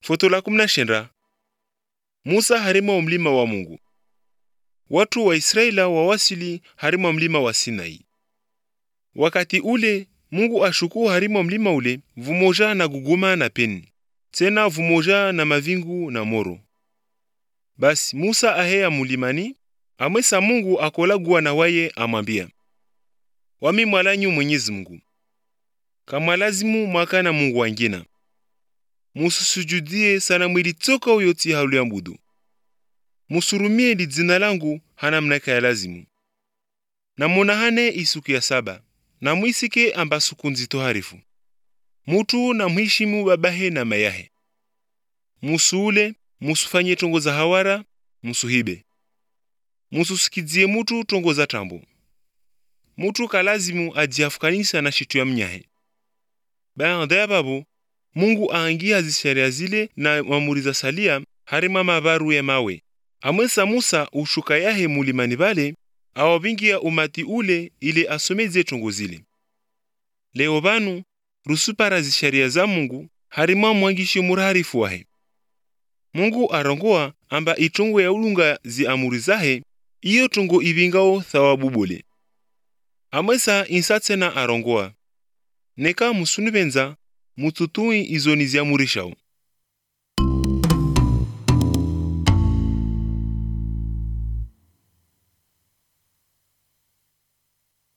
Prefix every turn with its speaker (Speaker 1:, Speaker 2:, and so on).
Speaker 1: Foto la 19. Musa harimo mlima wa Mungu. Watu wa Israeli wawasili harimo mlima wa Sinai. Wakati ule Mungu ashuku harimo mlima ule vumoja na guguma na peni, tena vumoja na mavingu na moro. Basi Musa aheya mulimani, amwesa Mungu akolagua na waye amwambia, wami mwalanyu Mwenyezi Mungu, kama lazimu mwaka na Mungu wangina. Mususujudie sana mwili toka uyoti hauliambudu. Musurumie li dzina langu hana mnaka ya lazimu. Na munahane isuku ya 7, na mwisike amba suku nzito harifu. Mutu na mhishimu babahe na mayahe. Musuule, musufanye tongo za hawara, musuhibe. Mususikidzie mutu tongo za tambo. Mutu kalazimu ajiafukanisa na shitu ya mnyahe. Baada ya babu, Mungu aangia zisharia zile na amuri za salia harima mabaru ya mawe. Amwesa Musa ushuka yahe mulimani bale, awabingia umati ule ili asomeze tongo zile. Leo banu, rusupara zisharia za Mungu harima mwangishi murarifu wahe. Mungu arongoa amba itongo ya ulunga zi amuri zahe, iyo tongo ibingao thawabu bole. Amwesa insatse na arongoa. Neka musunubenza, mututui izoni zi amurishao.